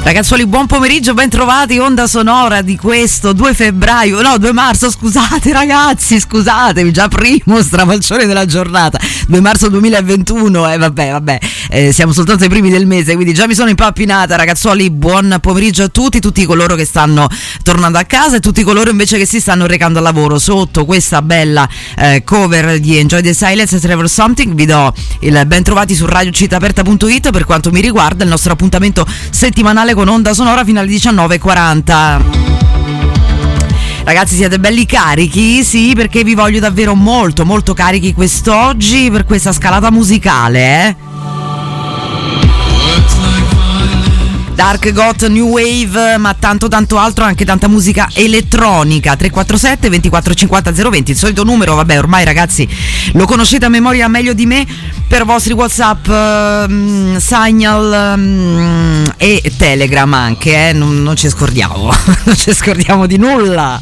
Ragazzuoli, buon pomeriggio, ben trovati, onda sonora di questo 2 marzo, scusate ragazzi, scusatemi, già primo stravalcione della giornata, 2 marzo 2021, vabbè, siamo soltanto ai primi del mese, quindi già mi sono impappinata. Ragazzuoli, buon pomeriggio a tutti coloro che stanno tornando a casa e tutti coloro invece che si stanno recando al lavoro. Sotto questa bella cover di Enjoy the Silence e Trevor Something vi do il ben trovati su radiocitaaperta.it per quanto mi riguarda, il nostro appuntamento settimanale con onda sonora fino alle 19:40. Ragazzi, siete belli carichi? Sì, perché vi voglio davvero molto molto carichi quest'oggi per questa scalata musicale, Dark Goth, New Wave, ma tanto altro, anche tanta musica elettronica. 347 24 50 020, il solito numero, vabbè, ormai ragazzi lo conoscete a memoria meglio di me, per vostri WhatsApp, Signal e Telegram anche, non ci scordiamo, non ci scordiamo di nulla.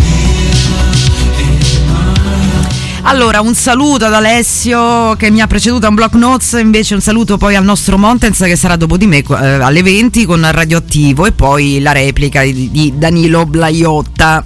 Allora, un saluto ad Alessio che mi ha preceduto a Block Notes, invece un saluto poi al nostro Montens che sarà dopo di me alle 20 con Radioattivo, e poi la replica di Danilo Blaiotta.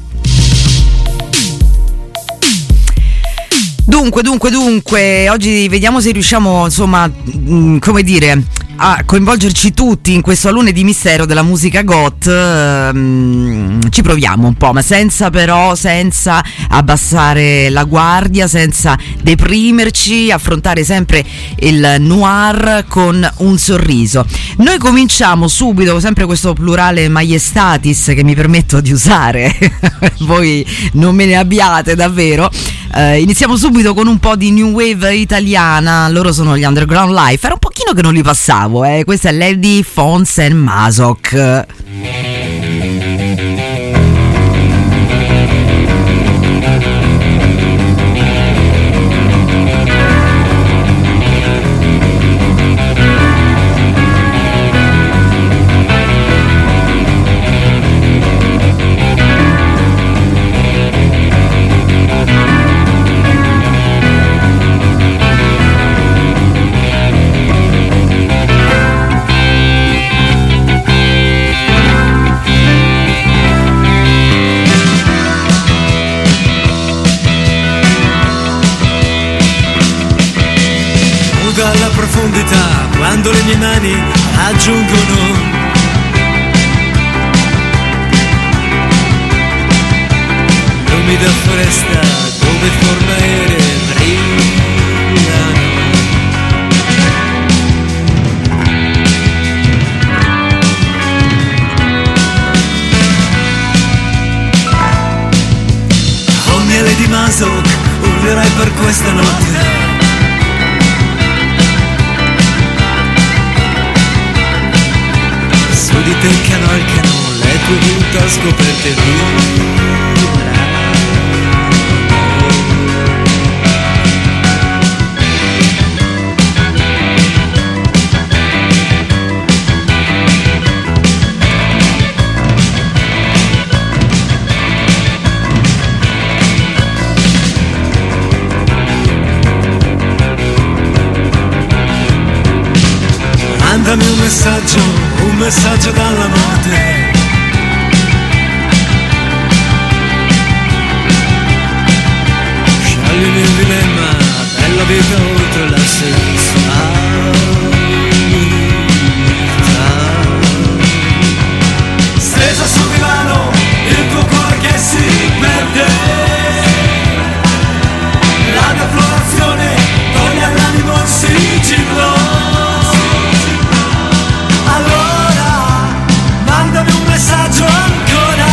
Dunque, oggi vediamo se riusciamo, insomma, come dire, a coinvolgerci tutti in questo alunne di mistero della musica goth. Ci proviamo un po', ma senza abbassare la guardia, senza deprimerci, affrontare sempre il noir con un sorriso. Noi cominciamo subito, sempre questo plurale maiestatis che mi permetto di usare, voi non me ne abbiate davvero. Iniziamo subito con un po' di new wave italiana. Loro sono gli Underground Life. Era un pochino che non li passavo, Questa è Lady Fons and Mazok. Dalla profondità, quando le mie mani raggiungono l'umida foresta dove forme aeree brillano. Oh mia Lady Mazok, urlerai per questa notte. Su di te cavalcano le tue dita scoperte Mandami un messaggio dalla morte. Sceglimi il dilemma della vita oltre la sensualità. Stesa sul divano, il tuo cuore che si perde. La mia florazione toglie all'animo ossigeno. Mandami un messaggio ancora.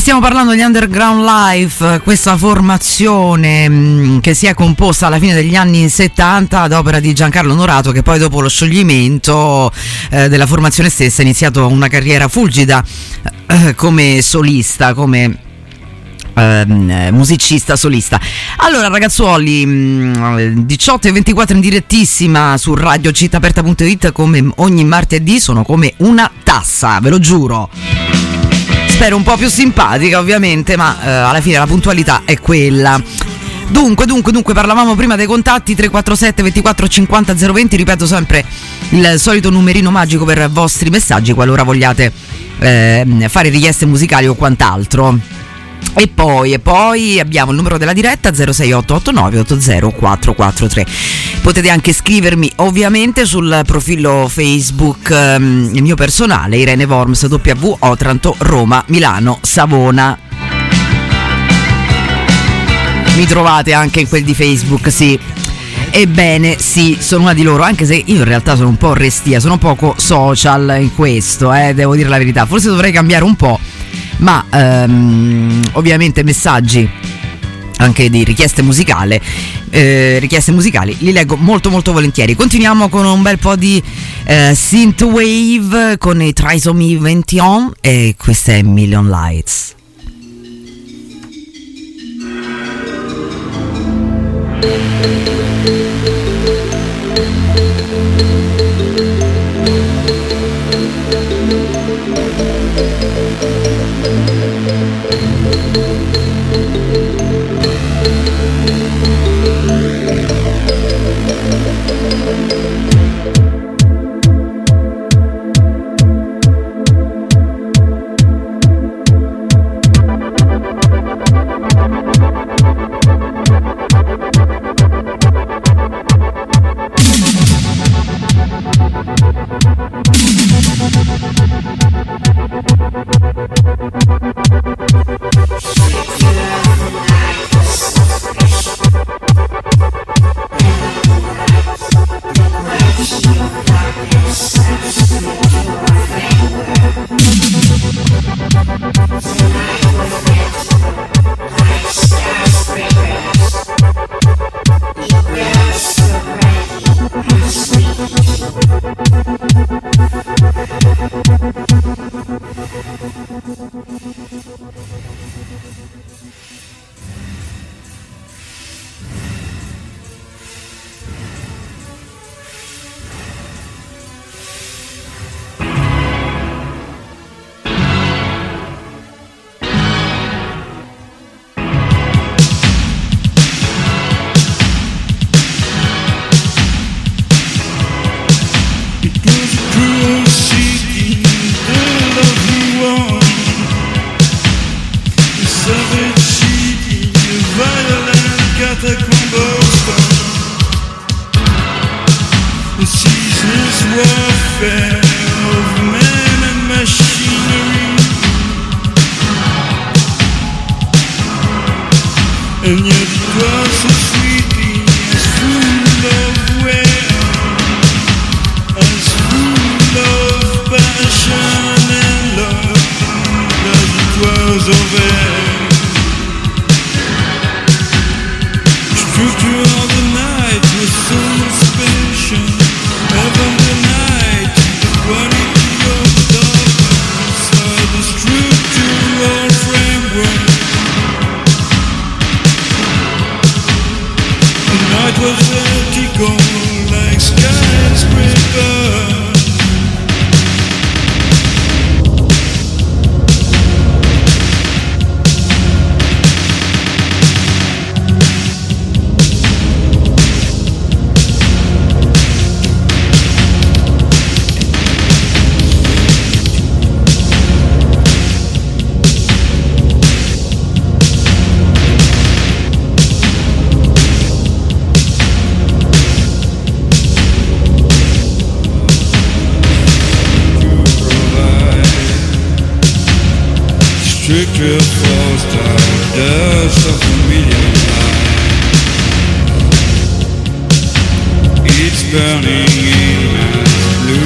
stiamo parlando di Underground Life, questa formazione che si è composta alla fine degli anni 70 ad opera di Giancarlo Onorato, che poi dopo lo scioglimento della formazione stessa ha iniziato una carriera fulgida come solista, come musicista solista. Allora ragazzuoli, 18:24 in direttissima su radiocittaaperta.it, come ogni martedì sono come una tassa, ve lo giuro. Spero un po' più simpatica ovviamente, ma alla fine la puntualità è quella. Dunque, parlavamo prima dei contatti 347 24 50 020, ripeto sempre il solito numerino magico per vostri messaggi qualora vogliate fare richieste musicali o quant'altro. E poi abbiamo il numero della diretta 06889 80443. Potete anche scrivermi ovviamente sul profilo Facebook il mio personale, Irene Worms, W Otranto Roma Milano Savona. Mi trovate anche in quel di Facebook, sì. Ebbene sì, sono una di loro, anche se io in realtà sono un po' restia, sono poco social in questo, devo dire la verità. Forse dovrei cambiare un po', ma ovviamente messaggi anche di richieste musicali li leggo molto molto volentieri. Continuiamo con un bel po' di synthwave con i Trisomy 21 e questa è Million Lights.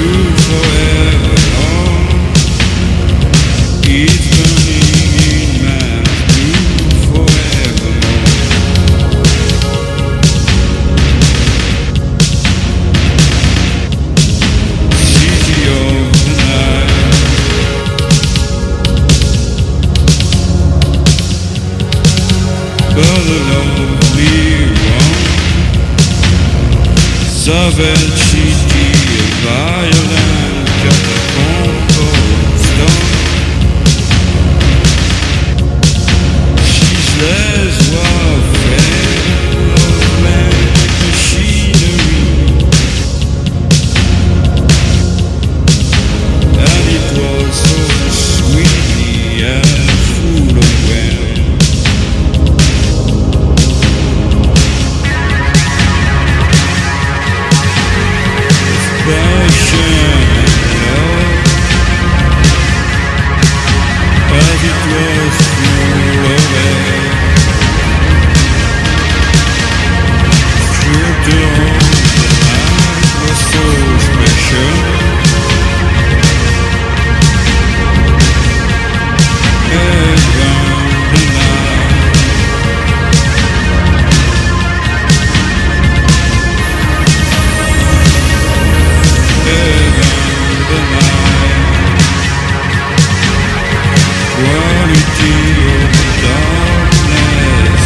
It's burning in my the lonely one. Savelciti e violent catacombo stone. She's less warfare of man machinery. And it was so sweet and full of wind. Passion and love, as it was full of air. Stripped along the night was so special. And round the night, quality of darkness,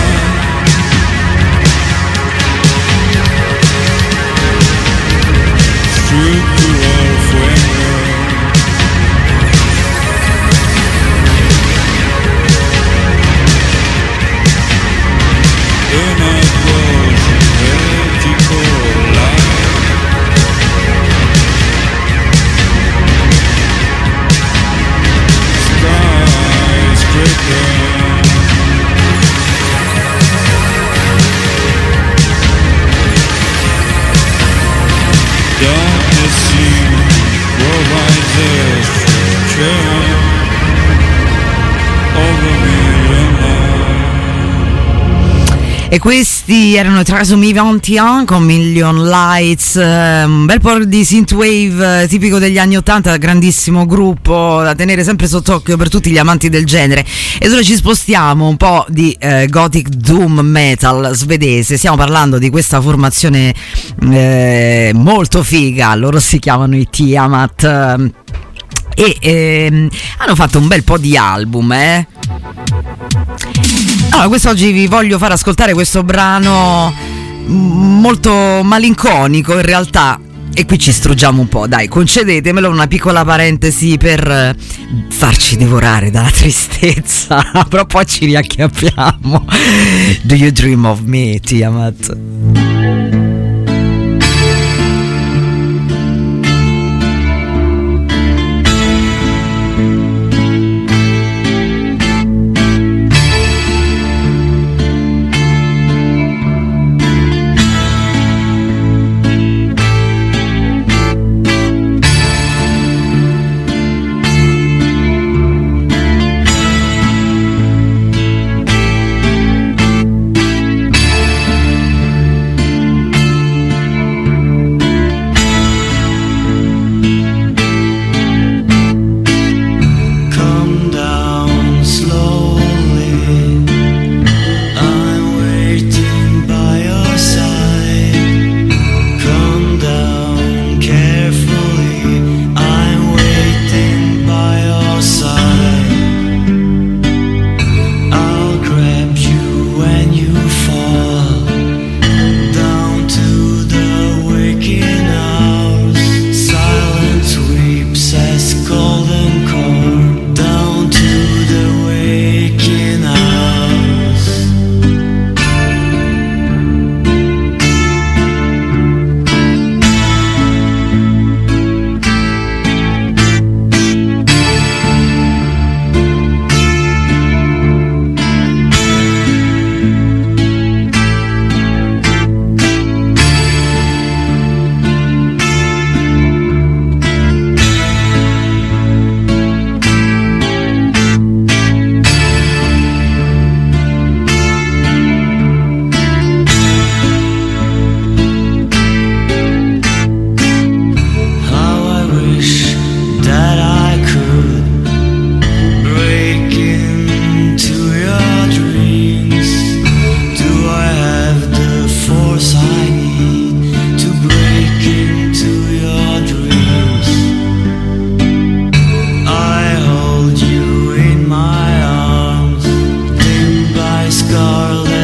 structural framework. The night was a vertical line. Skyscraper. Darkness seems provides a structure of a million lives. E questi erano i Trasumivant con Million Lights, un bel po' di synthwave tipico degli anni 80, grandissimo gruppo da tenere sempre sott'occhio per tutti gli amanti del genere. E ora ci spostiamo un po' di gothic doom metal svedese. Stiamo parlando di questa formazione molto figa, loro si chiamano i Tiamat e hanno fatto un bel po' di album. Allora, quest'oggi vi voglio far ascoltare questo brano molto malinconico in realtà, e qui ci struggiamo un po', dai, concedetemelo, una piccola parentesi per farci divorare dalla tristezza, però poi ci riacchiappiamo. Do you dream of me, Tiamat?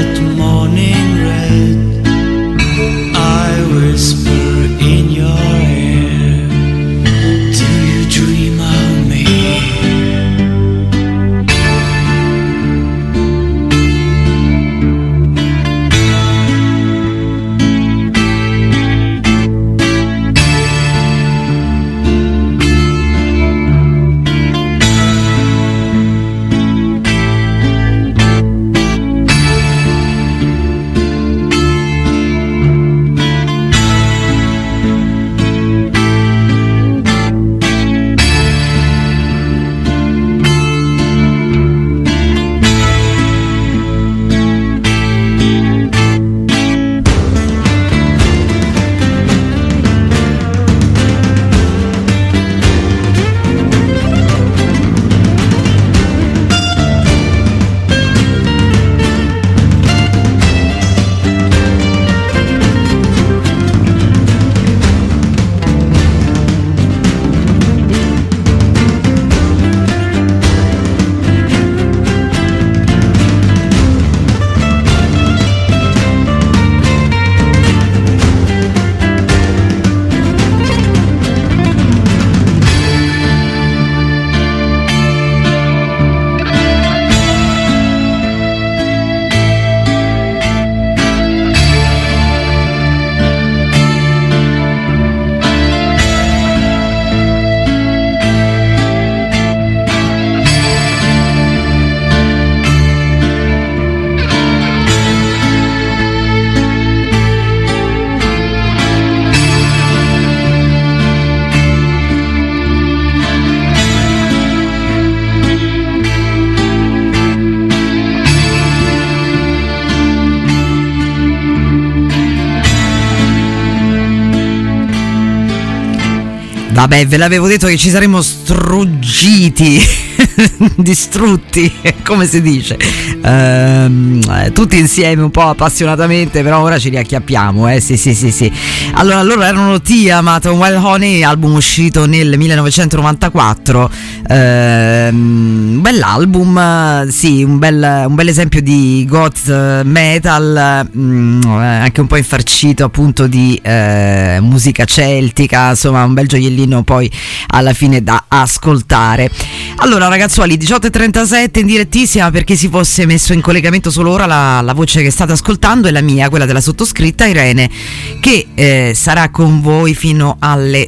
that morning red. I whisper in your ear, do you dream of me? Vabbè, ve l'avevo detto che ci saremmo struggiti, distrutti, come si dice, tutti insieme un po' appassionatamente, però ora ci riacchiappiamo, sì. Allora, loro erano Tiamat, Wild Honey, album uscito nel 1994, un bell'album, sì, un bel esempio di goth metal, anche un po' infarcito appunto di musica celtica, insomma un bel gioiellino poi alla fine da ascoltare. Allora ragazzuoli, 18:37 in direttissima, per chi si fosse messo in collegamento solo ora, la voce che state ascoltando è la mia, quella della sottoscritta Irene, che sarà con voi fino alle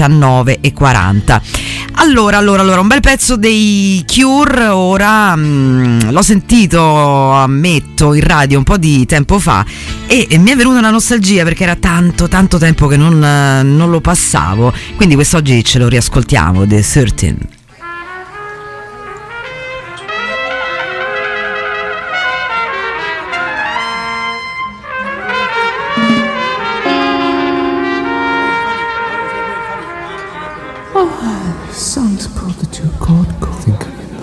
19:40. Allora, un bel pezzo dei Cure, ora l'ho sentito, ammetto, in radio un po' di tempo fa e mi è venuta una nostalgia perché era tanto tempo che non lo passavo, quindi quest'oggi ce lo riascoltiamo, The 13. Sounds pulled the two chord. Think of it.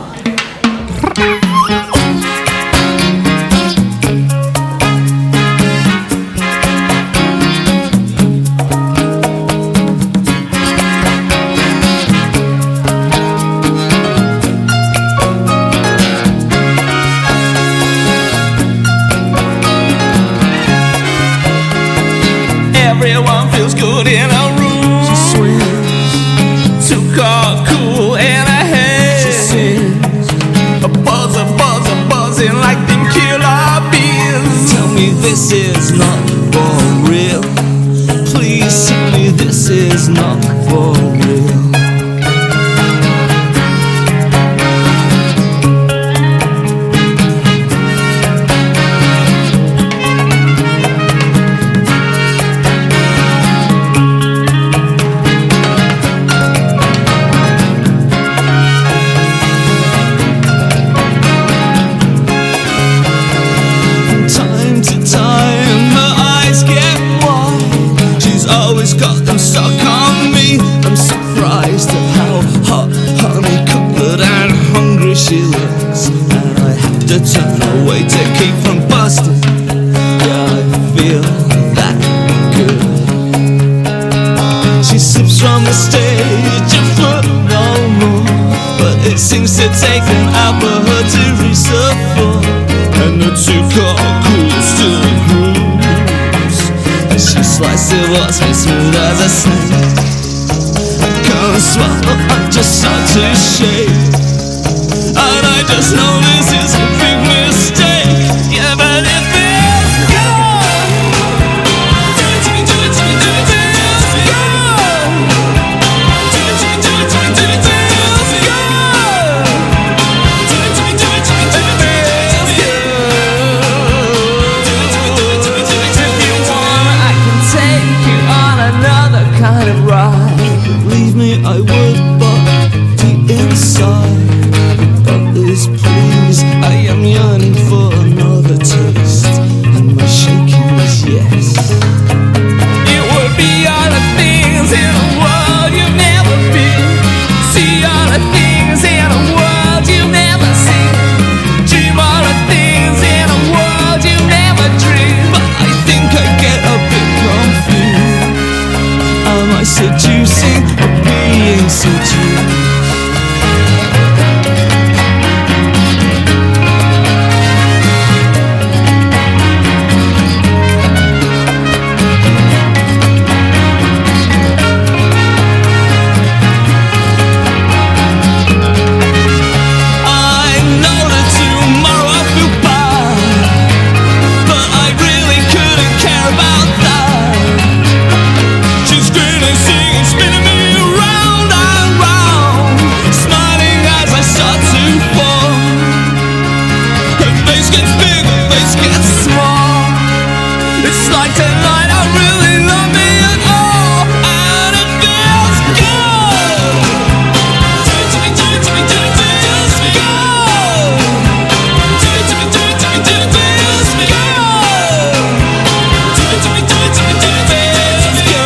Everyone feels good in a room. She swims, too cool and ahead. She sings, a buzzing like them killer bees. Tell me this is not for real. Please tell me this is not for real. Got them stuck on me. I'm surprised at how hot, honey-covered and hungry she looks, and I have to turn away to keep from busting. Yeah, I feel that good. She slips from the stage a foot no more, but it seems to take an hour for her to reach the floor, and the two got cool. twice it was as smooth as a snake. I can't swallow, I'm just start to shake. And I just know this is a big mistake. Yeah, but it feels good. Do it to me, do it to me, do it to me. Kind of ride. Believe me, I would, but deep inside, but this please, I am yearning for another taste, and my shaking is yes. It would be all the things in a world you've never been. See all the things in a world you've never seen. Dream all the things in a world you never dreamed. But I think I get a bit confused. Am I seducing or being seduced? Spinning me round and round, smiling as I start to fall. Her face gets big, her face gets small. It's like tonight I really love me at all, and it feels good. Do it to me, do it to me, do it to me, feels good. Do it to me, do it to me, do it feels good. Do it to me, do it to me, do it feels good.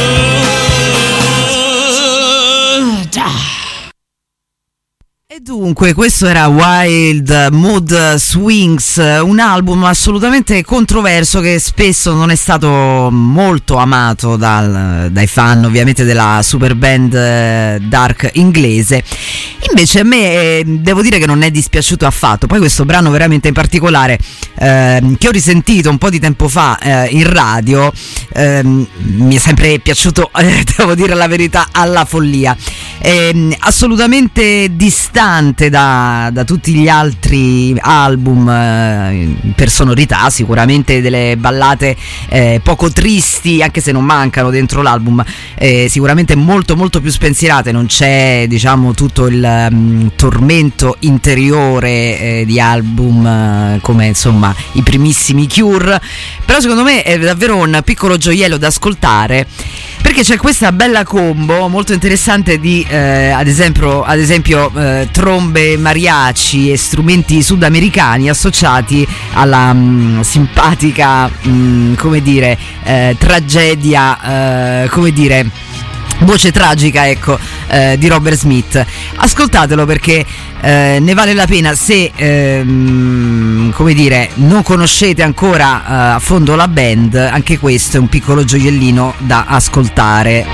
E dunque questo era Wild Mood Swings, un album assolutamente controverso che spesso non è stato molto amato dai fan ovviamente della super band dark inglese. Invece a me devo dire che non è dispiaciuto affatto. Poi questo brano veramente in particolare che ho risentito un po' di tempo fa in radio, mi è sempre piaciuto, devo dire la verità, alla follia. Assolutamente distante da tutti gli altri album per sonorità, sicuramente delle ballate poco tristi, anche se non mancano dentro l'album, sicuramente molto molto più spensierate. Non c'è, diciamo, tutto il tormento interiore di album come insomma i primissimi Cure, però secondo me è davvero un piccolo gioiello da ascoltare, perché c'è questa bella combo molto interessante di ad esempio trombe, mariachi e strumenti sudamericani associati alla simpatica come dire tragedia, come dire voce tragica, ecco, di Robert Smith. Ascoltatelo perché ne vale la pena. Se come dire non conoscete ancora a fondo la band, anche questo è un piccolo gioiellino da ascoltare.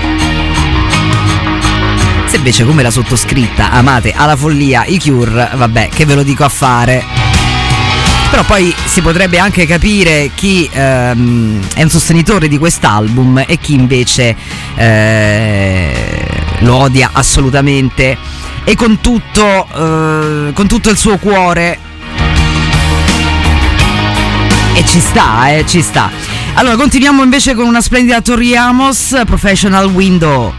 Se invece, come la sottoscritta, amate alla follia i Cure, vabbè, che ve lo dico a fare. Però poi si potrebbe anche capire chi è un sostenitore di quest'album e chi invece lo odia assolutamente e con tutto il suo cuore. E ci sta. Allora continuiamo invece con una splendida Tori Amos, Professional Window.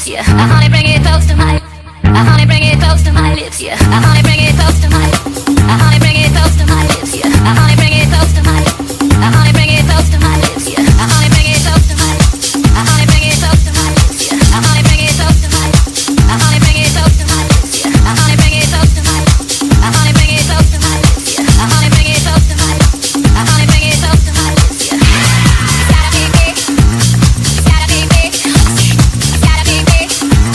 lips, yeah. Honey, bring it close to my. Honey, bring it close to my lips, yeah. Honey, bring it close to my. Honey, bring it close to my lips, yeah. Honey, bring it close to my. Honey, bring it close to my lips, yeah. Honey, bring it close to my. Honey, bring it close to my lips, yeah. Honey, bring it close to my. Honey, bring it close to my lips, yeah. Honey, bring it close to my. Honey, bring it close to my lips, yeah. Honey, bring it close to my. Honey, bring it close to my lips, yeah. It's gotta be big. It's gotta be big. It's gotta be big.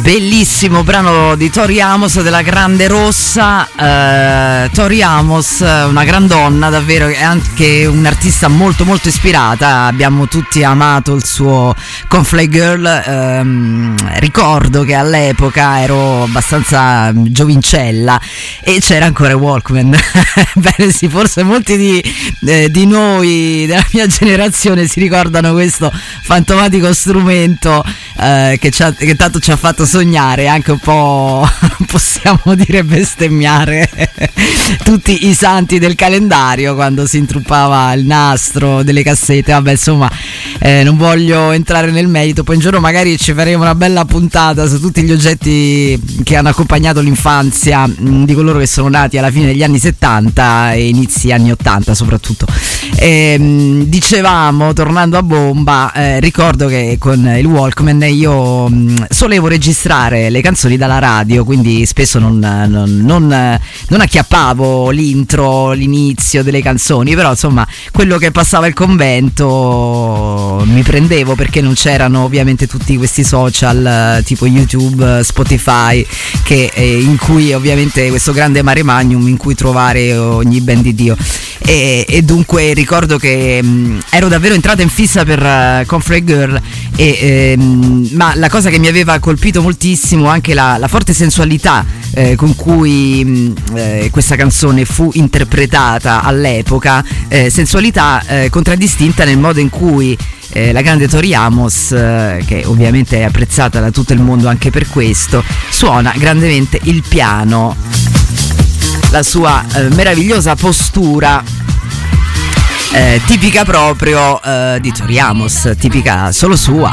Bellissimo brano di Tori Amos della Grande Rossa. Tori Amos, una gran donna, davvero, è anche un'artista molto molto ispirata. Abbiamo tutti amato il suo Confly Girl. Ricordo che all'epoca ero abbastanza giovincella e c'era ancora Walkman. Bene, sì, forse molti di noi della mia generazione si ricordano questo fantomatico strumento che tanto ci ha fatto sognare, anche un po' possiamo dire bestemmiare tutti i santi del calendario quando si intruppava il nastro delle cassette. Vabbè, insomma, non voglio entrare nel merito, poi un giorno magari ci faremo una bella puntata su tutti gli oggetti che hanno accompagnato l'infanzia di coloro che sono nati alla fine degli anni 70 e inizi anni 80 soprattutto. Dicevamo, tornando a bomba, ricordo che con il Walkman io solevo registrare le canzoni dalla radio, quindi spesso non acchiappavo l'intro, l'inizio delle canzoni, però insomma quello che passava il convento mi prendevo, perché non c'erano ovviamente tutti questi social tipo YouTube, Spotify, in cui ovviamente questo grande mare magnum in cui trovare ogni ben di Dio, e dunque ricordo che ero davvero entrata in fissa per Confly Girl, ma la cosa che mi aveva colpito moltissimo anche la forte sensualità con cui questa canzone fu interpretata all'epoca, sensualità contraddistinta nel modo in cui la grande Tori Amos, che ovviamente è apprezzata da tutto il mondo anche per questo, suona grandemente il piano, la sua meravigliosa postura tipica proprio di Tori Amos, tipica solo sua.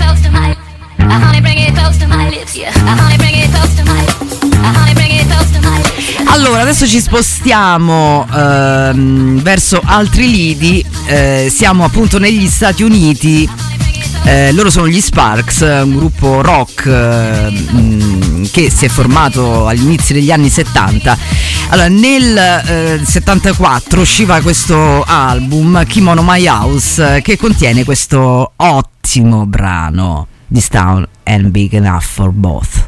Allora, adesso ci spostiamo verso altri lidi, siamo appunto negli Stati Uniti. Loro sono gli Sparks, un gruppo rock che si è formato agli inizi degli anni 70. Allora, nel 74 usciva questo album, Kimono My House, che contiene questo ottimo brano, This Town Ain't Big Enough for Both.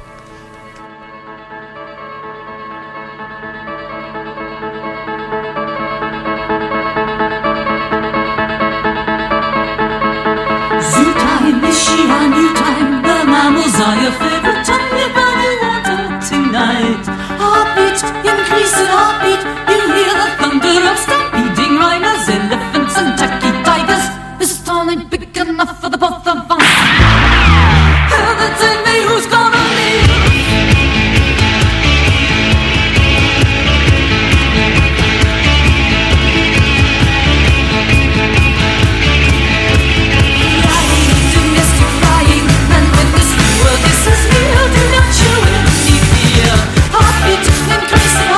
Your favorite time, your body wanted tonight. Heartbeat, increasing heartbeat. You hear the thunder of stampeding rhinos, elephants and tacky tigers. This town ain't big enough for the both of us. Tell me who's gonna leave. This is real, do not you really fear? Heartbeat increasing.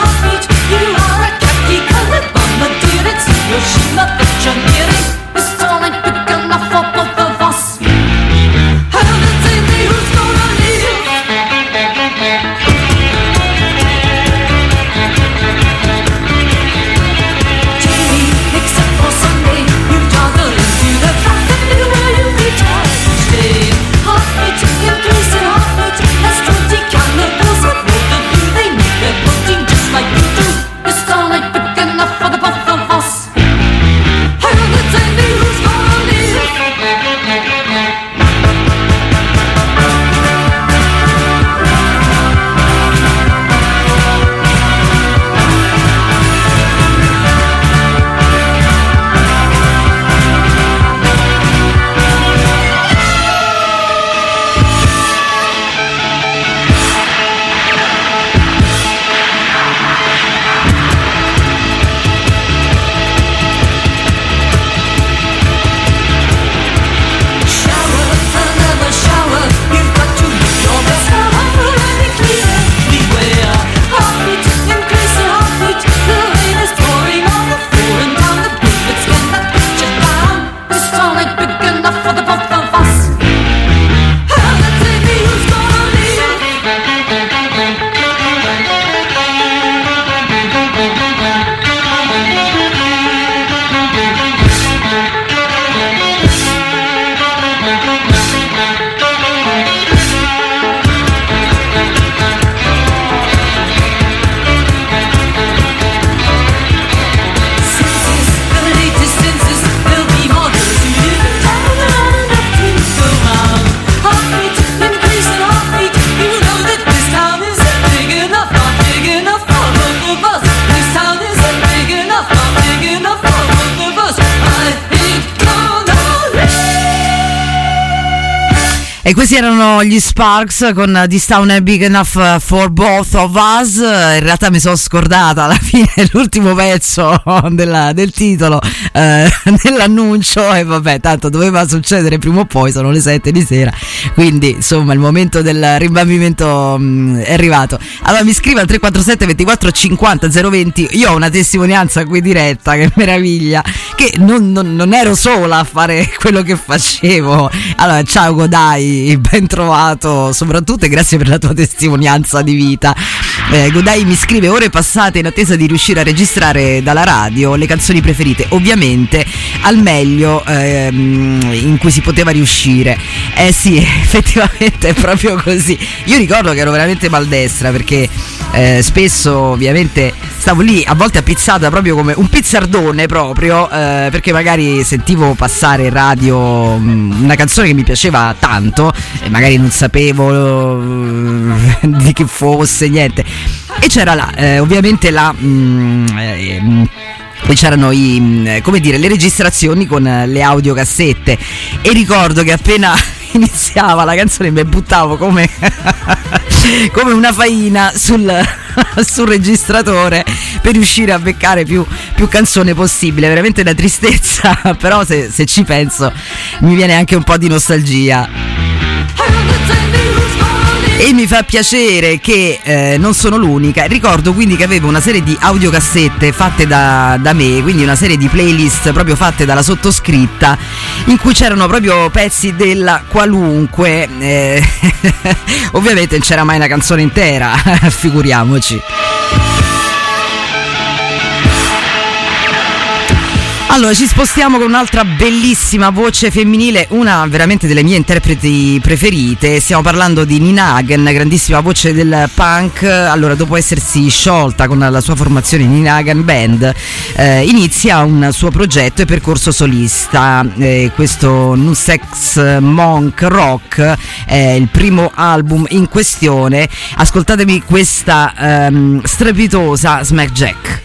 E questi erano gli Sparks con This Town Is Big Enough for Both of Us. In realtà mi sono scordata alla fine l'ultimo pezzo del titolo, nell'annuncio, e vabbè, tanto doveva succedere prima o poi, sono le 7 di sera, quindi insomma il momento del rimbambimento è arrivato. Allora mi scrive al 347 24 50 020. Io ho una testimonianza qui diretta, che meraviglia, che non ero sola a fare quello che facevo. Allora, ciao Godai, ben trovato, soprattutto, e grazie per la tua testimonianza di vita. Godai mi scrive: ore passate in attesa di riuscire a registrare dalla radio le canzoni preferite, ovviamente al meglio in cui si poteva riuscire. Sì, effettivamente è proprio così. Io ricordo che ero veramente maldestra, perché spesso ovviamente stavo lì, a volte appizzata proprio come un pizzardone proprio, perché magari sentivo passare in radio una canzone che mi piaceva tanto e magari non sapevo di chi fosse, niente, e c'era là ovviamente poi c'erano le registrazioni con le audiocassette, e ricordo che appena iniziava la canzone mi buttavo come una faina sul registratore per riuscire a beccare più canzone possibile. Veramente una tristezza, però se ci penso mi viene anche un po' di nostalgia. E mi fa piacere che non sono l'unica. Ricordo quindi che avevo una serie di audiocassette fatte da me, quindi una serie di playlist proprio fatte dalla sottoscritta, in cui c'erano proprio pezzi della qualunque. Ovviamente non c'era mai una canzone intera, figuriamoci. Allora, ci spostiamo con un'altra bellissima voce femminile, una veramente delle mie interpreti preferite. Stiamo parlando di Nina Hagen, grandissima voce del punk. Allora, dopo essersi sciolta con la sua formazione Nina Hagen Band, inizia un suo progetto e percorso solista. Questo New Sex Monk Rock è il primo album in questione. Ascoltatemi questa strepitosa Smack Jack.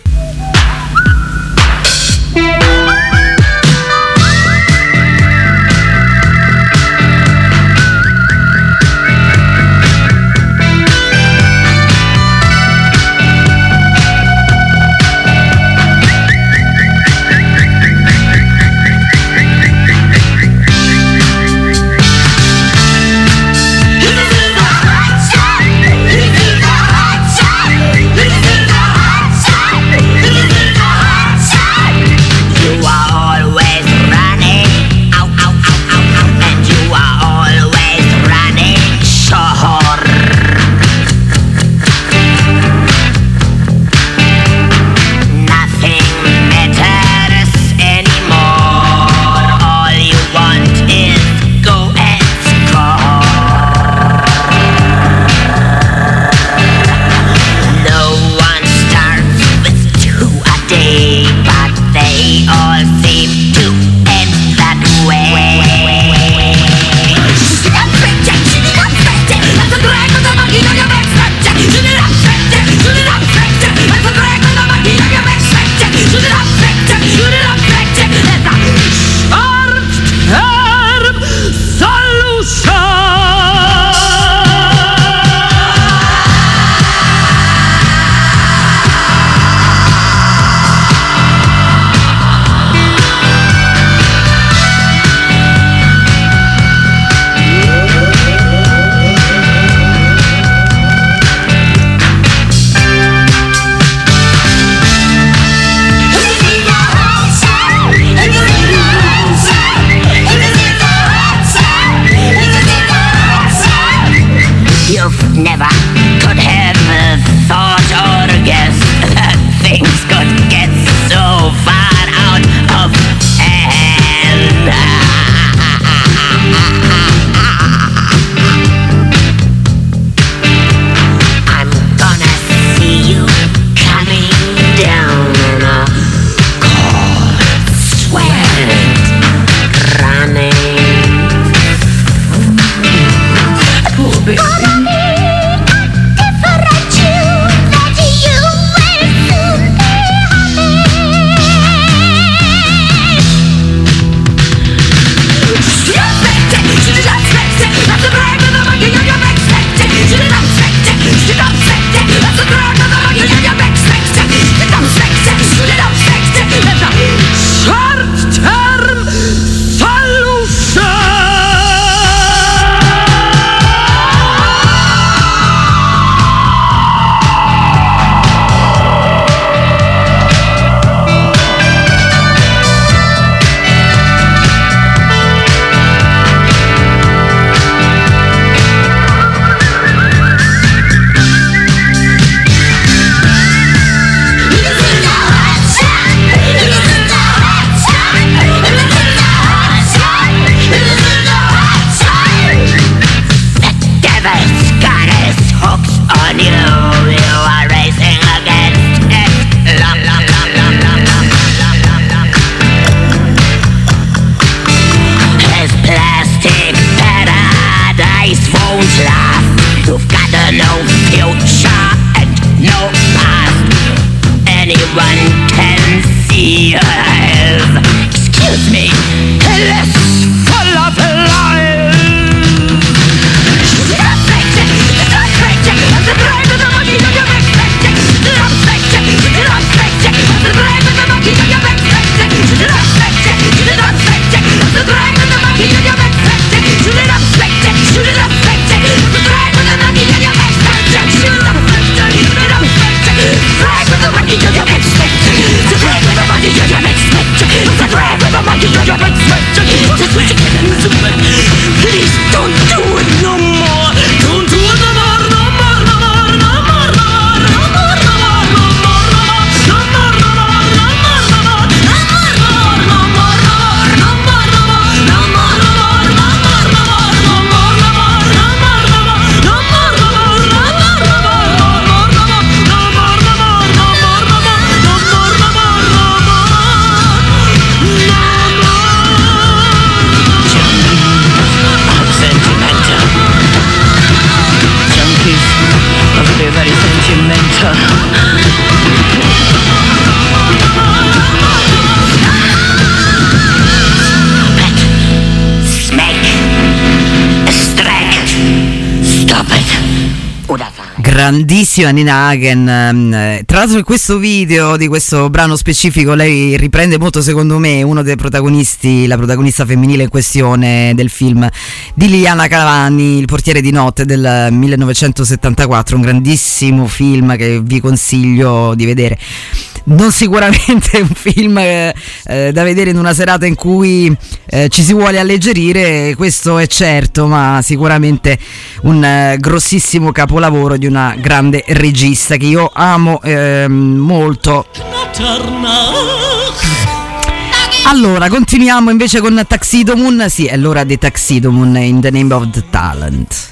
That's Grandissima Nina Hagen. Tra l'altro in questo video di questo brano specifico lei riprende molto, secondo me, uno dei protagonisti, la protagonista femminile in questione del film di Liliana Cavani, Il portiere di notte del 1974, un grandissimo film che vi consiglio di vedere. Non sicuramente un film da vedere in una serata in cui ci si vuole alleggerire, questo è certo, ma sicuramente un grossissimo capolavoro di una grande regista che io amo molto. Allora, continuiamo invece con Tuxedo Moon. Sì, è l'ora di Tuxedo Moon, In the Name of the Talent.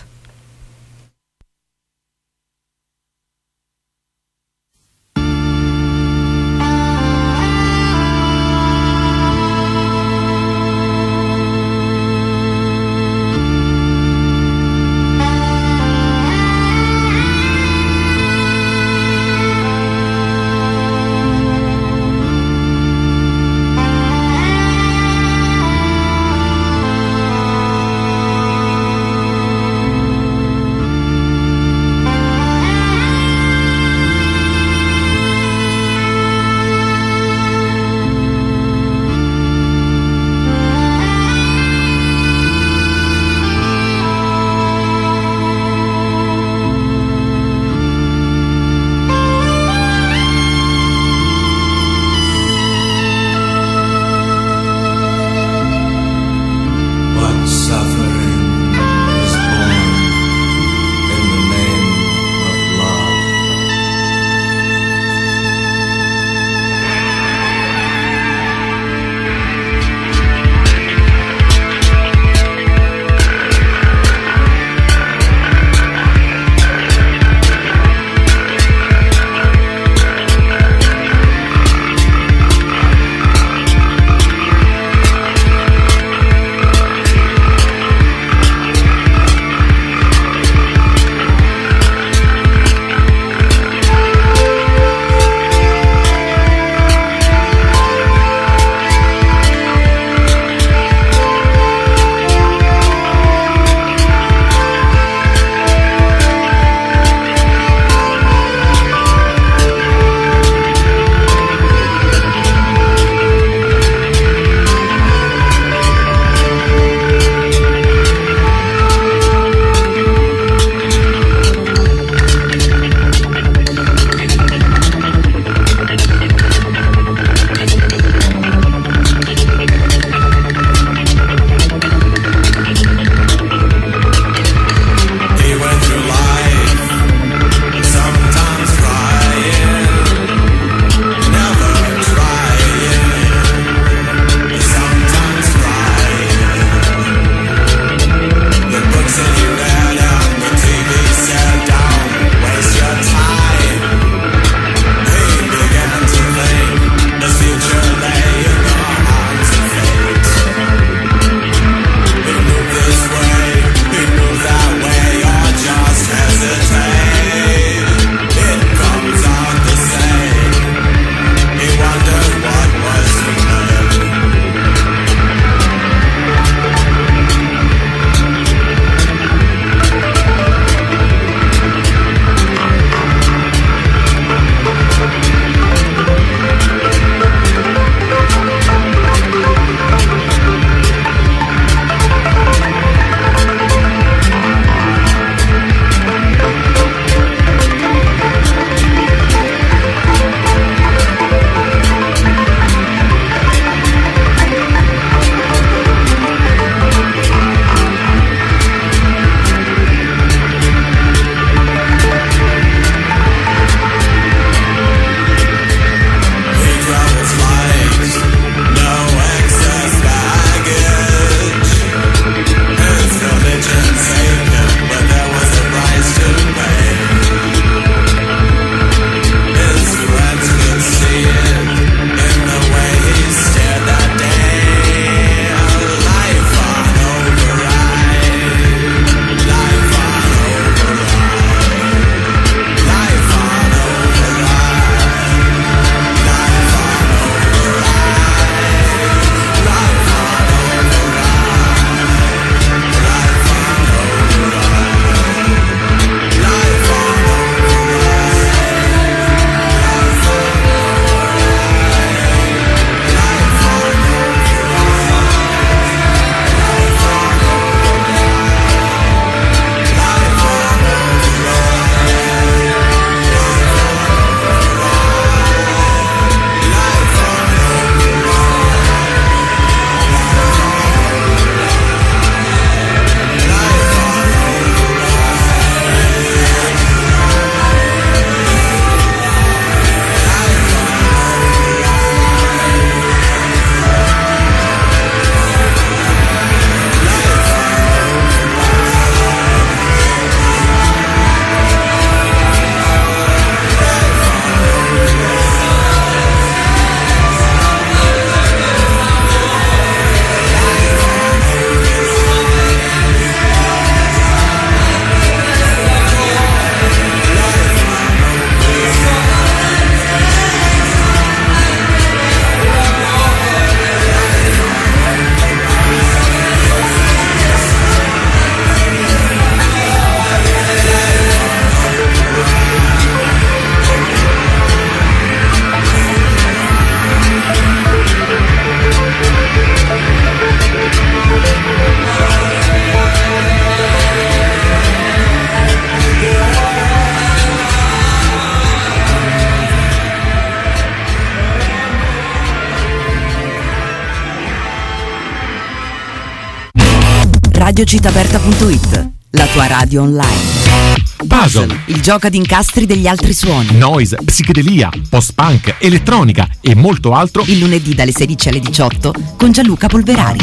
radiocittaaperta.it, la tua radio online. Puzzle, il gioco di incastri degli altri suoni. noise, psichedelia, post-punk, elettronica e molto altro. Il lunedì dalle 16 alle 18 con Gianluca Polverari.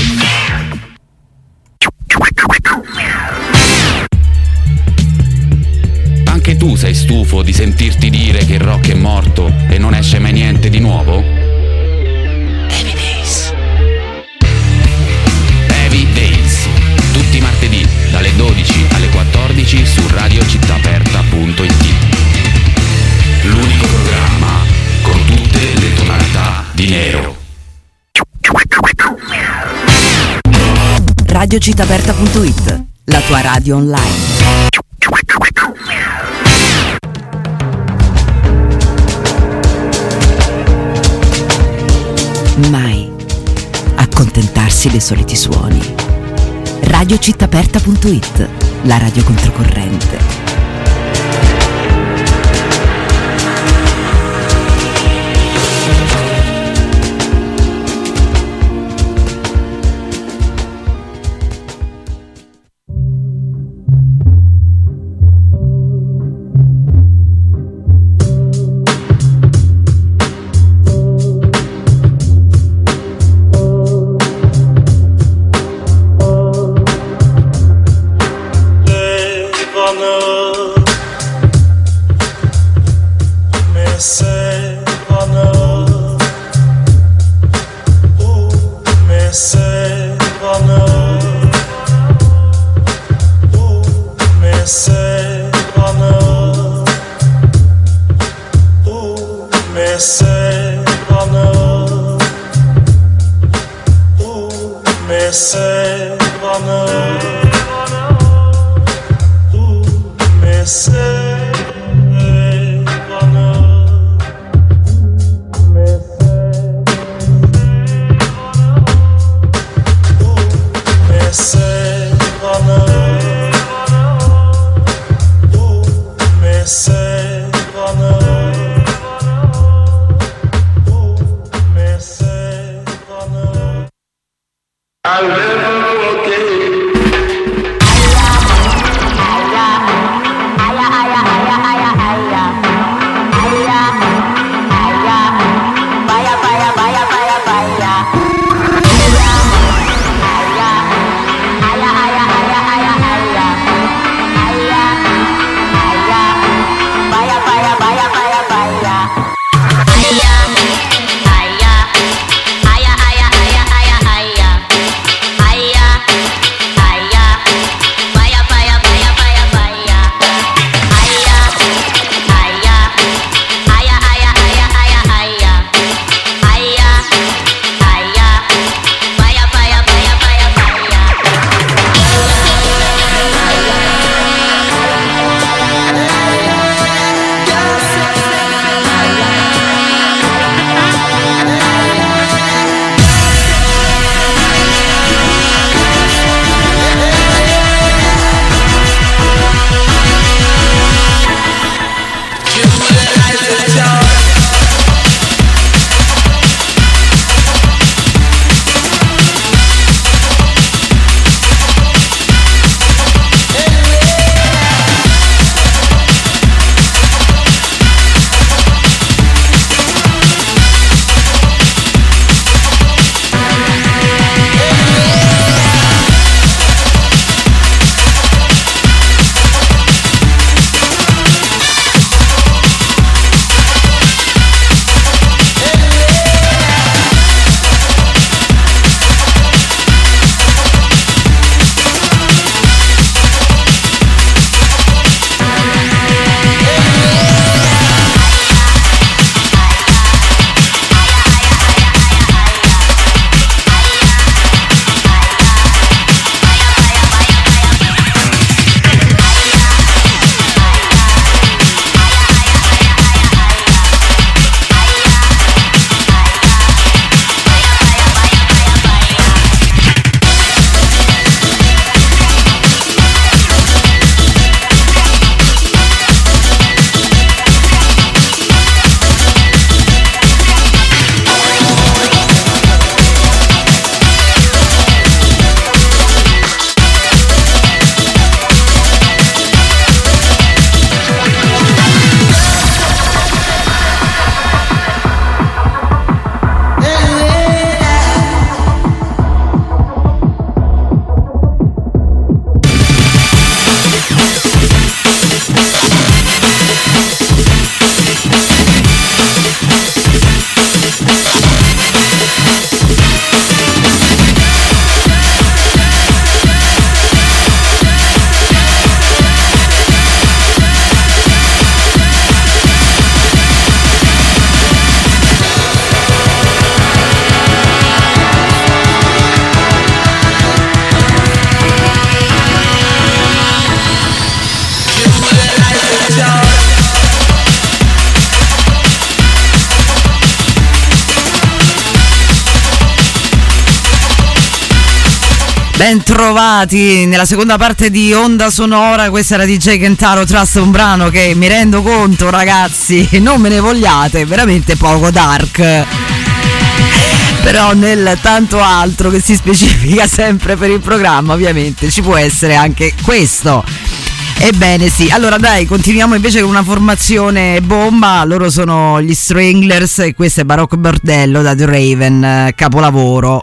Anche tu sei stufo di sentirti dire che il rock è morto e non esce mai niente di nuovo? Heavy Days. Heavy Days. Tutti i martedì dalle 12 alle 14 su radiocittaaperta.it. L'unico programma con tutte le tonalità di nero. radiocittaaperta.it, la tua radio online. Mai accontentarsi dei soliti suoni. radiocittaaperta.it, la radio controcorrente. I'll never forget Ben trovati nella seconda parte di Onda Sonora. Questa era DJ Kentaro Trust, un brano che mi rendo conto, ragazzi, non me ne vogliate, è veramente poco dark, però nel tanto altro che si specifica sempre per il programma ovviamente ci può essere anche questo. Ebbene sì, allora dai, continuiamo invece con una formazione bomba. Loro sono gli Stranglers e questo è Baroque Bordello da The Raven, capolavoro.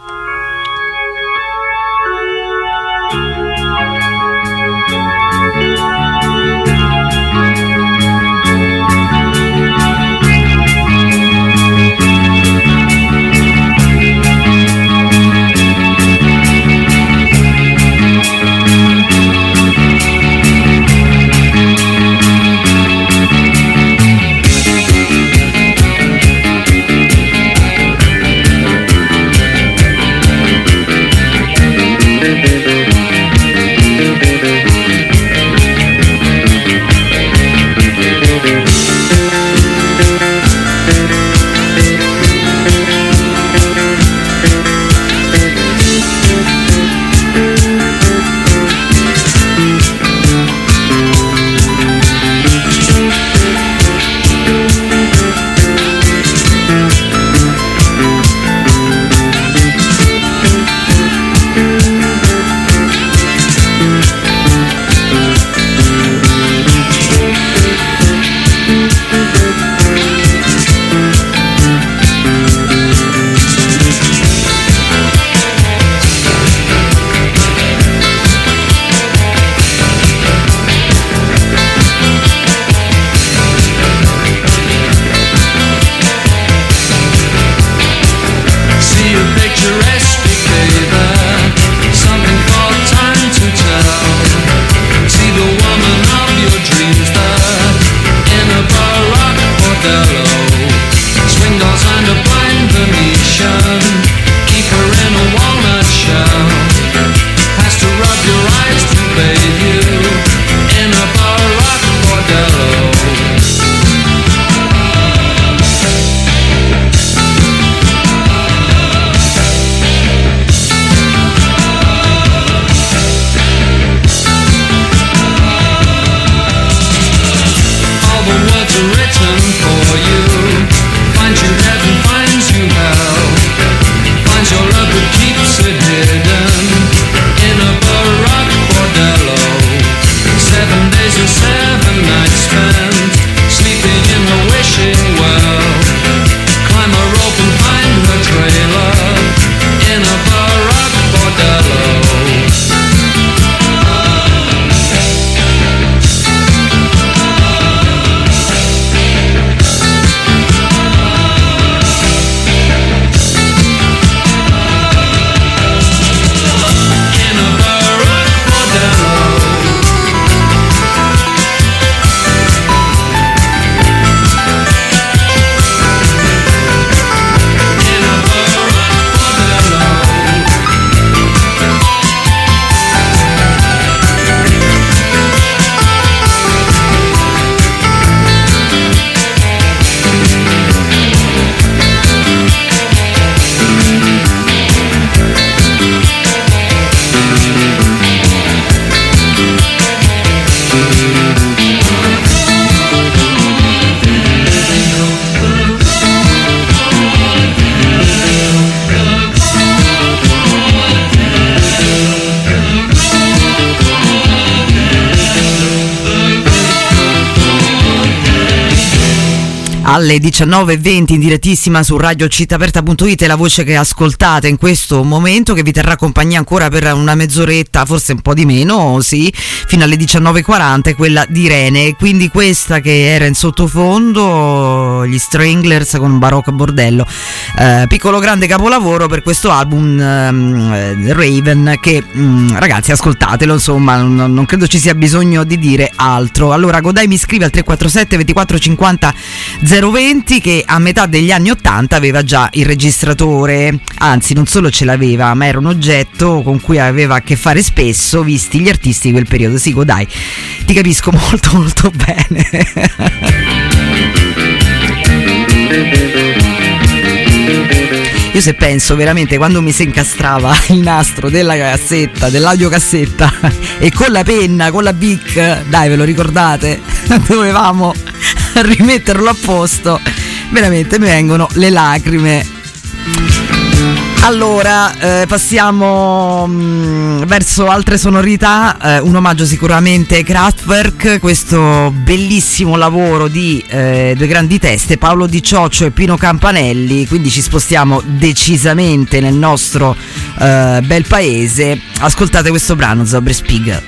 Alle 19:20 in direttissima su radiocittaaperta.it è la voce che ascoltate in questo momento, che vi terrà compagnia ancora per una mezz'oretta, forse un po' di meno, sì, fino alle 19:40, quella di Irene. Quindi questa che era in sottofondo, gli Stranglers con Baroque Bordello, piccolo grande capolavoro per questo album Raven, che ragazzi ascoltatelo, insomma non credo ci sia bisogno di dire altro. Allora Godai mi scrive al 347 24 50 020 che a metà degli anni 80 aveva già il registratore, anzi non solo ce l'aveva, ma era un oggetto con cui aveva a che fare spesso, visti gli artisti di quel periodo. Sì, Godai, ti capisco molto molto bene. Io se penso veramente quando mi si incastrava il nastro della cassetta, dell'audiocassetta e con la penna, con la Bic, dai, ve lo ricordate? Dovevamo rimetterlo a posto, veramente mi vengono le lacrime. Allora, passiamo verso altre sonorità, un omaggio sicuramente ai Kraftwerk, questo bellissimo lavoro di due grandi teste, Paolo Di Cioccio e Pino Campanelli, quindi ci spostiamo decisamente nel nostro bel paese. Ascoltate questo brano, Zauberspiegel.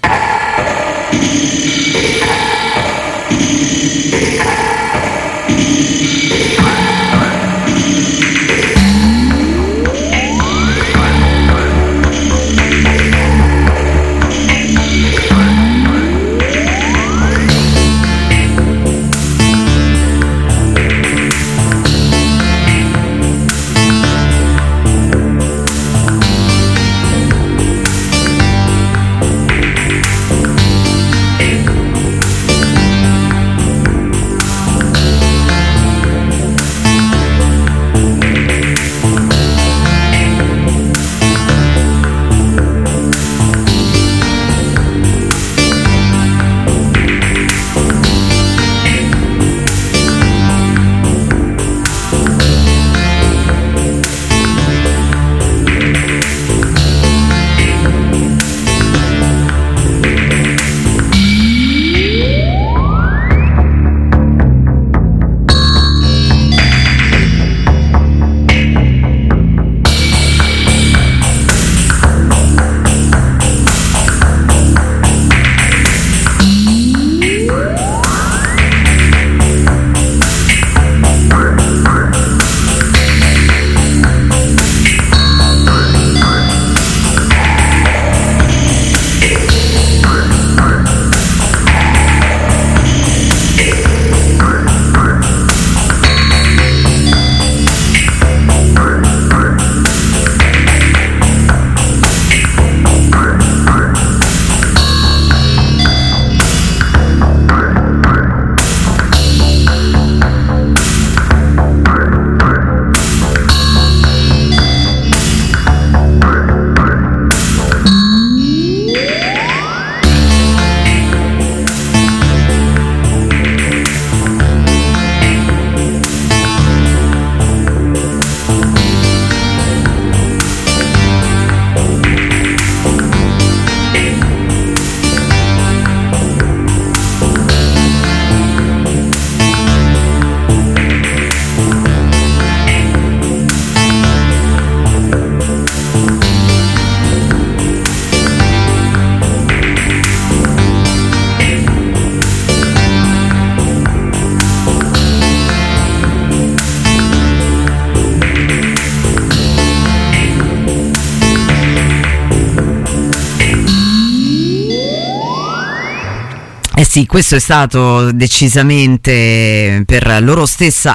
Sì, questo è stato decisamente, per loro stessa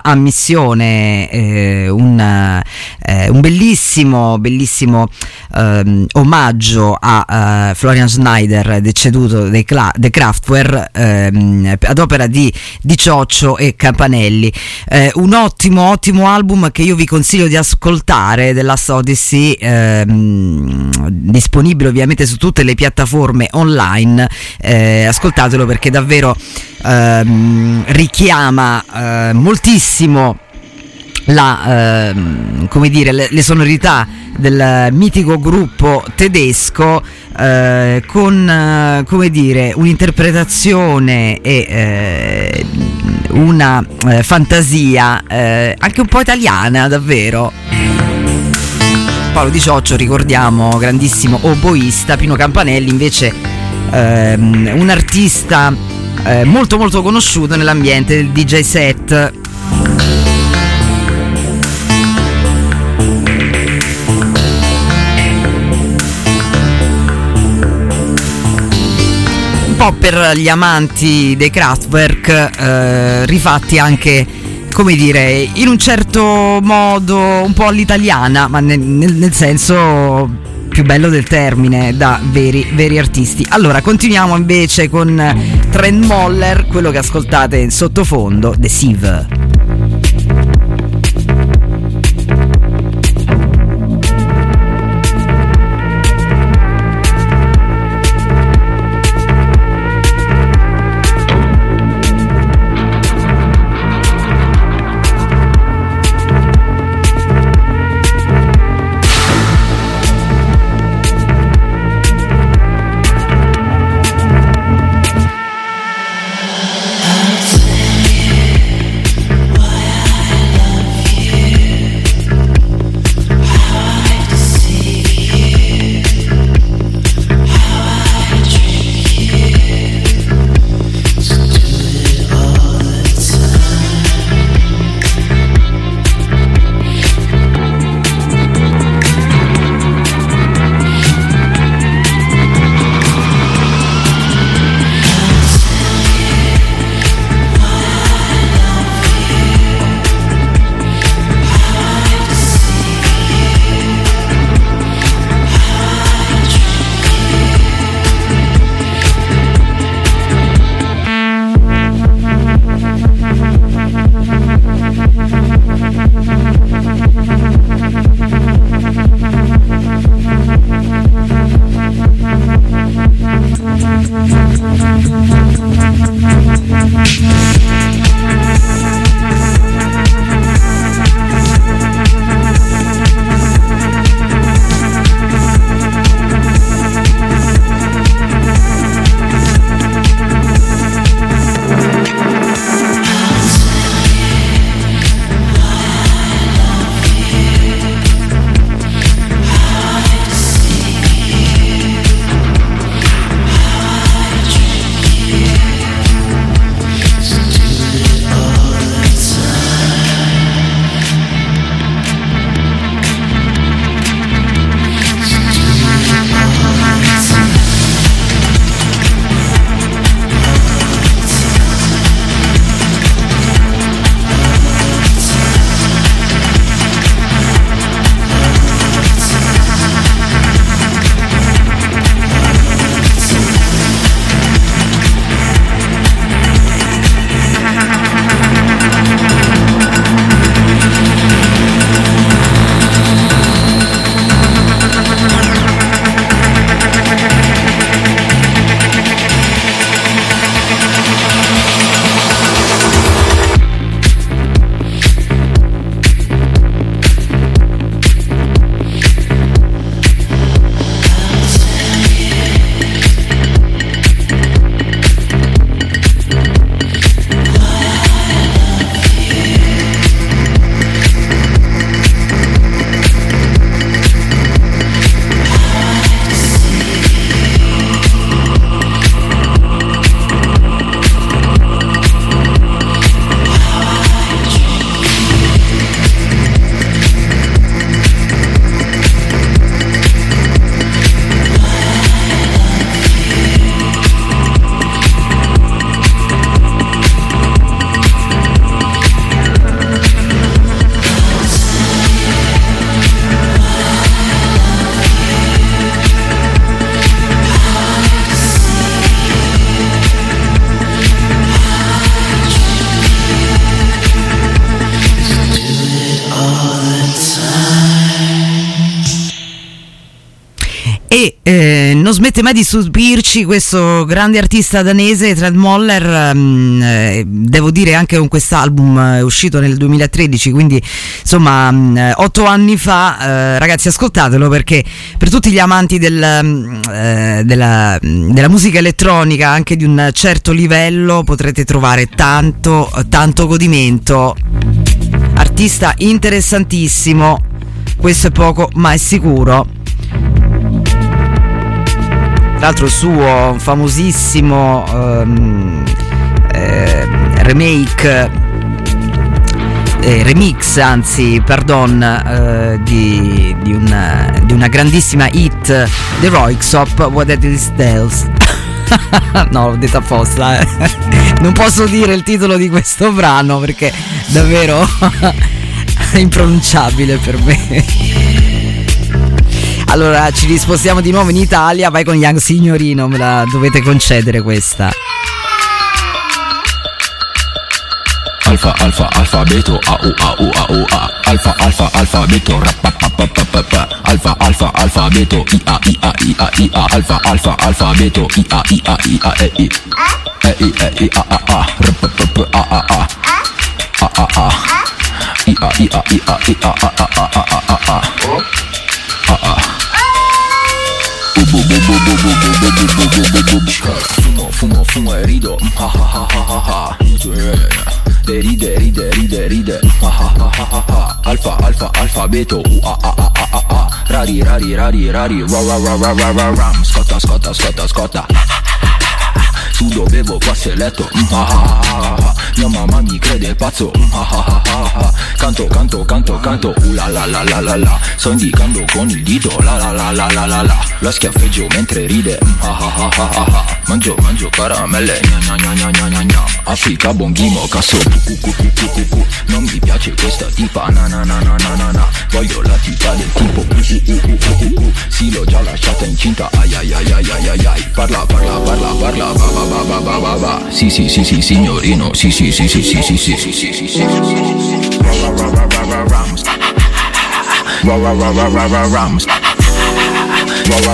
ammissione, un bellissimo omaggio a Florian Schneider, deceduto dei Kraftwerk, ad opera di Cioccio e Campanelli. Un ottimo album che io vi consiglio di ascoltare, The Last Odyssey, disponibile ovviamente su tutte le piattaforme online. Ascoltatelo perché davvero richiama moltissimo come dire, le sonorità del mitico gruppo tedesco, con come dire, un'interpretazione e una fantasia anche un po' italiana, davvero. Paolo Di Cioccio, ricordiamo, grandissimo oboista, Pino Campanelli invece un artista molto molto conosciuto nell'ambiente del DJ set. Un po' per gli amanti dei Kraftwerk, rifatti anche, come dire, in un certo modo un po' all'italiana, ma nel senso più bello del termine, da veri artisti. Allora continuiamo invece con Trent Moller, quello che ascoltate in sottofondo, The Sieve. E non smette mai di stupirci questo grande artista danese, Trent Moller, devo dire anche con quest'album uscito nel 2013, quindi insomma 8 anni fa. Ragazzi, ascoltatelo, perché per tutti gli amanti della musica elettronica anche di un certo livello potrete trovare tanto godimento. Artista interessantissimo, questo è poco ma è sicuro. Tra l'altro il suo famosissimo remix di una grandissima hit, The Röyksopp, What It Is Tells. No, l'ho detto apposta, non posso dire il titolo di questo brano perché davvero è impronunciabile per me. Allora ci rispostiamo di nuovo in Italia, vai con Young Signorino, me la dovete concedere questa. Alfa alfa alfabeto a u a u a u a. Alfa alfa alfabeto rapapapapapa. Alfa alfa alfabeto i a i a i a i a. Alfa alfa alfabeto i a i a i a e i. E i e i a a a. Rapapapa a a a. A a a. I a i a i a i a a a a a a a a. A a. Fumo e rido, ha ha ha ha ha. Ride, ha ha ha ha ha. Alfabeto, a a a a a. Rari, ram. Scotta. Sudo, bevo, passo e letto, mia mamma mi crede pazzo, canto, la la la la la la. Sto indicando con il dito, la la la la la la la. La schiaffeggio mentre ride, mangio caramelle, gna. Africa bonghimo, casso, non mi piace questa tipa, na. Voglio la tipa del tipo, sì, l'ho già lasciata incinta, ai. Parla, ba. Sì, signorino, sì.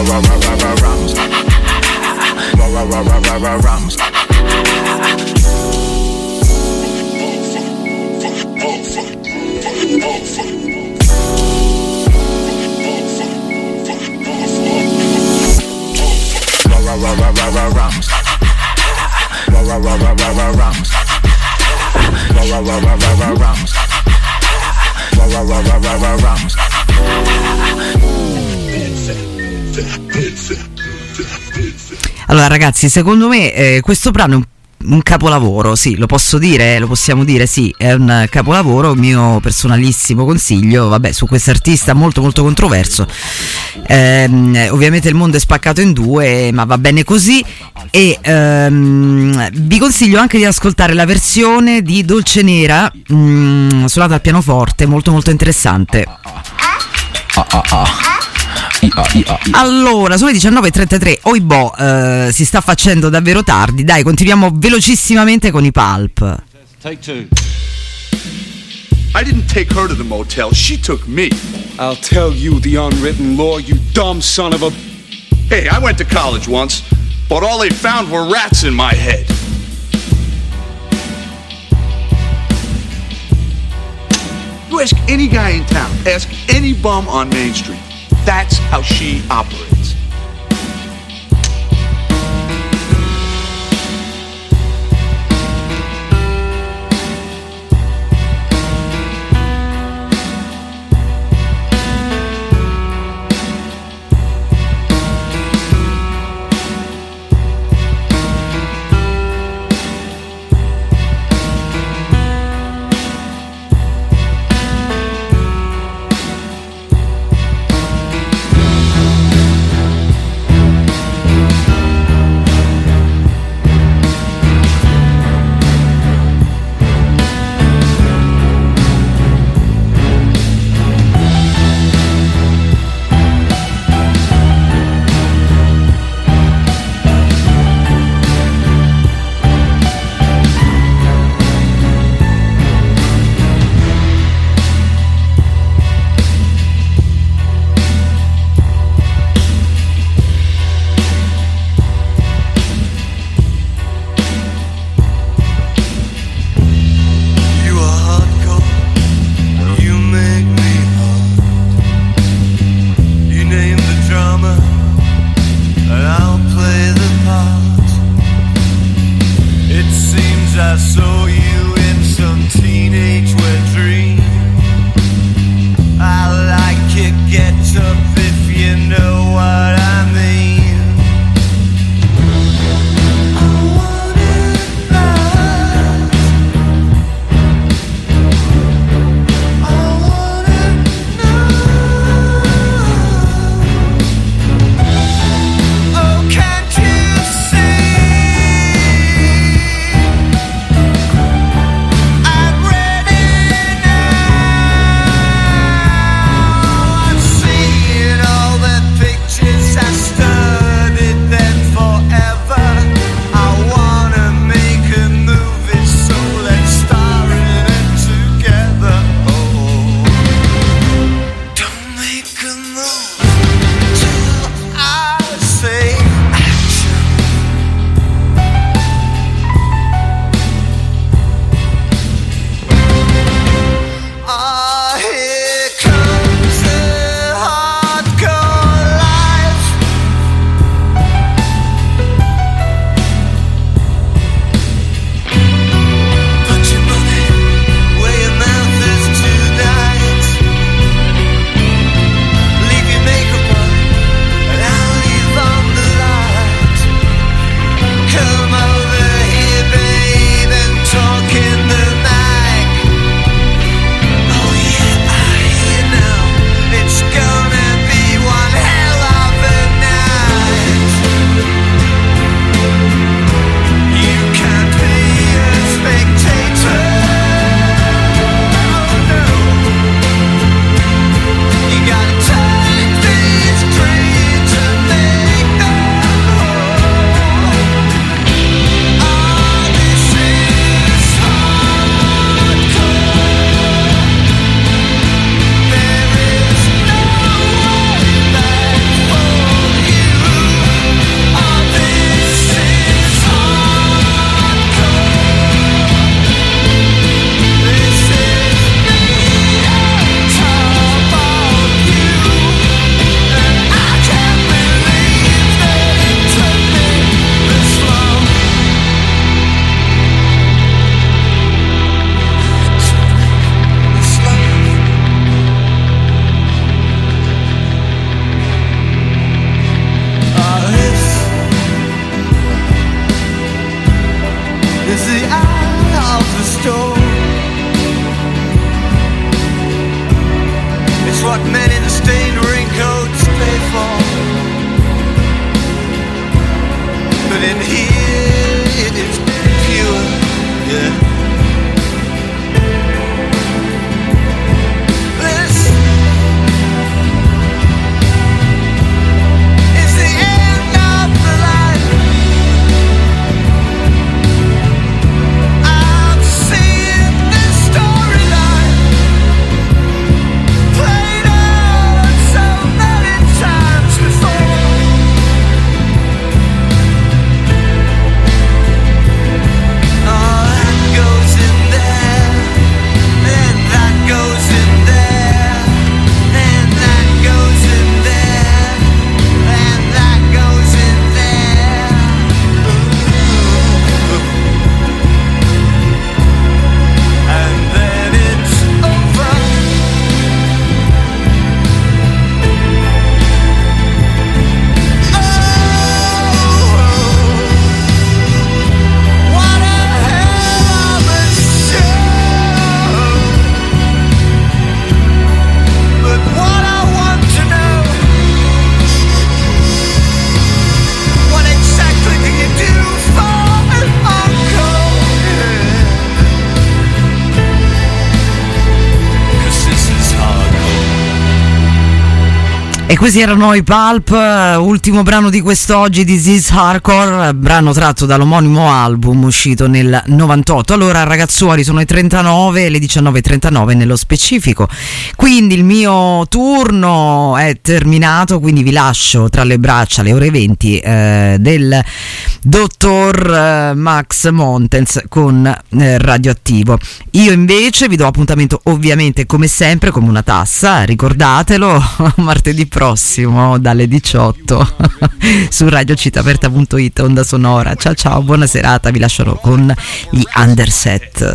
Rams. Allora ragazzi, secondo me questo brano è un capolavoro, sì, lo posso dire, lo possiamo dire, sì, è un capolavoro, mio personalissimo consiglio, vabbè, su questo artista molto molto controverso, ovviamente il mondo è spaccato in due, ma va bene così, e vi consiglio anche di ascoltare la versione di Dolce Nera, suonata al pianoforte, molto molto interessante. Allora, sono le 19:33. Oibò, si sta facendo davvero tardi. Dai, continuiamo velocissimamente con i Pulp. Take two. I didn't take her to the motel, she took me. I'll tell you the unwritten law, you dumb son of a... Hey, I went to college once, but all they found were rats in my head. You ask any guy in town, ask any bum on Main Street. That's how she operates. is the eye of the storm. It's what men in stained raincoats pay for. But in here it is pure, yeah. This is the end of the line. I'm seeing this storyline played out so many times before. Oh, that goes in there, and that goes in there, and that goes in there, and that goes in there. And then it's over. What a hell of a show! But what I want to know, what exactly do you do for an encore? 'Cause this is hardcore. E questi erano i Pulp, ultimo brano di quest'oggi di This Is Hardcore, brano tratto dall'omonimo album uscito nel 98. Allora ragazzuoli, sono le 39, le 19:39 nello specifico, quindi il mio turno è terminato, quindi vi lascio tra le braccia alle ore 20 del dottor Max Montens con Radioattivo. Io invece vi do appuntamento ovviamente come sempre come una tassa, ricordatelo, martedì prossimo dalle 18 su radiocitaperta.it, onda sonora. Ciao ciao, buona serata, vi lascerò con gli Underset.